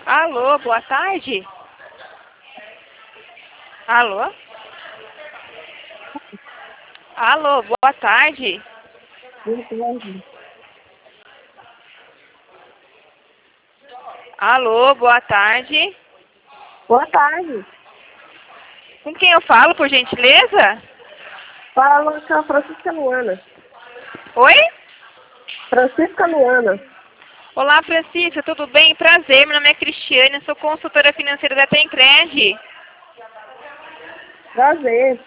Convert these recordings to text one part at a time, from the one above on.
Alô, boa tarde. Alô? Alô, boa tarde. Boa tarde. Alô, boa tarde. Boa tarde. Com quem eu falo, por gentileza? Fala com a Francisca Luana. Oi? Francisca Luana. Olá, Francisca, tudo bem? Prazer, meu nome é Cristiane, eu sou consultora financeira da Tencred. Prazer.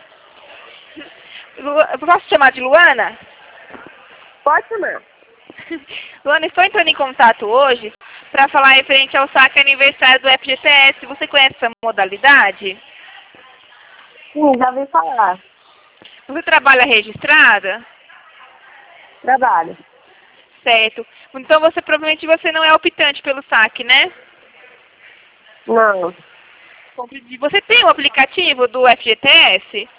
Eu posso te chamar de Luana? Pode chamar. Luana, estou entrando em contato hoje para falar referente ao saque aniversário do FGTS. Você conhece essa modalidade? Sim, já ouvi falar. Você trabalha registrada? Trabalho. Certo. Então provavelmente você não é optante pelo saque, né? Não. Você tem o aplicativo do FGTS?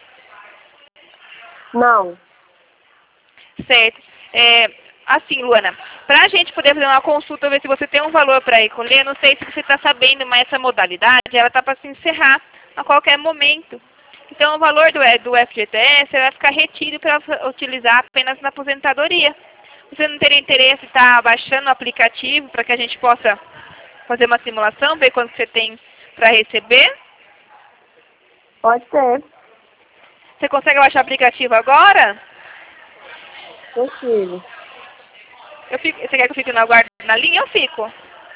Não. Certo. Assim, Luana, para a gente poder fazer uma consulta, ver se você tem um valor para recolher, não sei se você está sabendo, mas essa modalidade, ela está para se encerrar a qualquer momento. Então, o valor do FGTS vai ficar retido para utilizar apenas na aposentadoria. Você não teria interesse em estar baixando o aplicativo para que a gente possa fazer uma simulação, ver quanto você tem para receber? Pode ser. Você consegue baixar o aplicativo agora? Consigo. Você quer que eu fique na linha? Eu fico.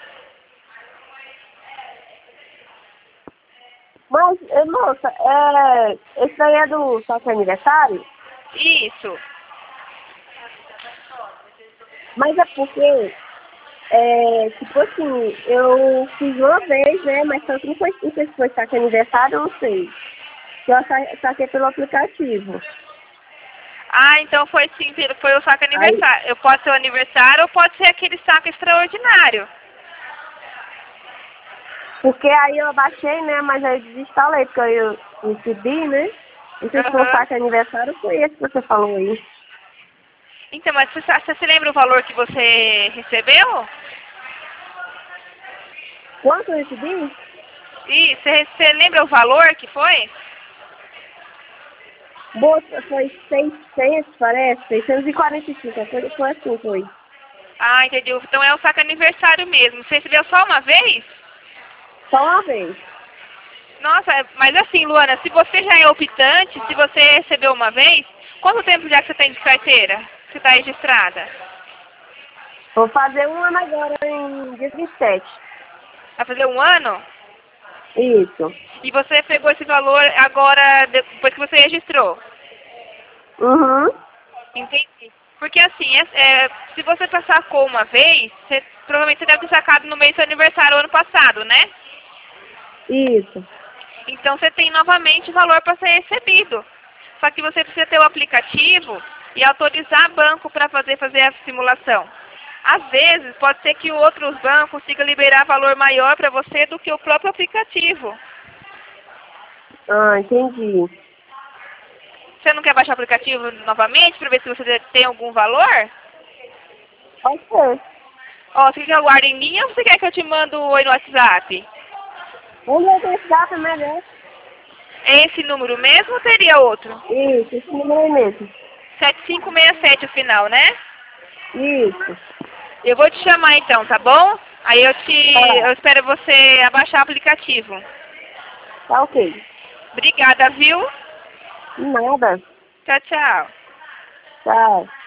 Mas, moça, esse daí é do saque aniversário? Isso. Mas é porque, tipo assim, eu fiz uma vez, né? Mas só que não sei se foi saque aniversário, eu não sei. Eu saquei pelo aplicativo. Ah, então foi sim, foi o saque Aí, aniversário. Pode ser o aniversário ou pode ser aquele saque extraordinário. porque aí eu baixei, né? Mas aí eu desinstalei, porque eu recebi, né? Não sei se foi o Aham. saque aniversário, foi esse que você falou aí. Então, mas você se lembra o valor que você recebeu? Quanto eu recebi? E você lembra o valor que foi? Moça, foi 600, parece, 645, foi assim, foi. Ah, entendi. Então é o saque aniversário mesmo. Você recebeu só uma vez? Só uma vez. Nossa, mas assim, Luana, se você já é optante, se você recebeu uma vez, quanto tempo já que você tem de carteira? Você está registrada? Vou fazer um ano agora em dia 27. Vai fazer um ano? Isso. E você pegou esse valor agora, depois que você registrou? Uhum. Entendi. Porque assim, se você sacou uma vez, provavelmente você deve ter sacado no mês do seu aniversário ano passado, né? Isso. Então você tem novamente o valor para ser recebido. Só que você precisa ter o aplicativo e autorizar o banco para fazer a simulação. Às vezes, pode ser que outros bancos consigam liberar valor maior para você do que o próprio aplicativo. Ah, entendi. Você não quer baixar o aplicativo novamente para ver se você tem algum valor? Pode ser. Ó, você quer que eu guarde em linha ou você quer que eu te mando um oi no WhatsApp? Vamos ver esse data melhor. É esse número mesmo ou teria outro? Isso, esse número aí mesmo. 7567 o final, né? Isso. Eu vou te chamar então, tá bom? Aí Tá. eu espero você abaixar o aplicativo. Tá ok. Obrigada, viu? Nada. Tchau, tchau. Tchau.